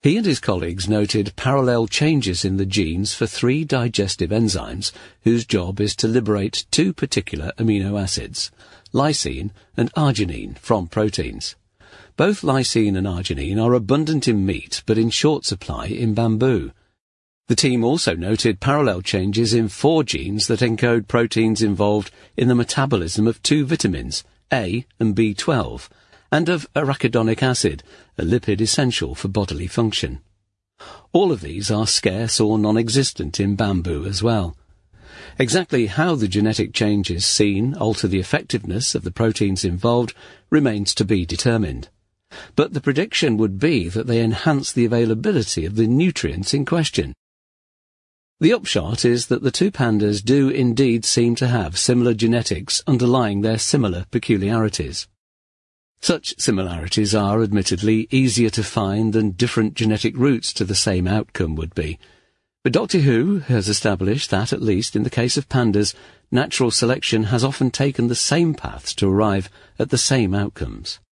He and his colleagues noted parallel changes in the genes for 3 digestive enzymes whose job is to liberate 2 particular amino acids, lysine and arginine, from proteins. Both lysine and arginine are abundant in meat but in short supply in bamboo. The team also noted parallel changes in 4 genes that encode proteins involved in the metabolism of 2 vitamins, A and B12, and of arachidonic acid, a lipid essential for bodily function. All of these are scarce or non-existent in bamboo as well. Exactly how the genetic changes seen alter the effectiveness of the proteins involved remains to be determined. But the prediction would be that they enhance the availability of the nutrients in question. The upshot is that the 2 pandas do indeed seem to have similar genetics underlying their similar peculiarities. Such similarities are admittedly easier to find than different genetic routes to the same outcome would be. But Doctor Who has established that, at least in the case of pandas, natural selection has often taken the same paths to arrive at the same outcomes.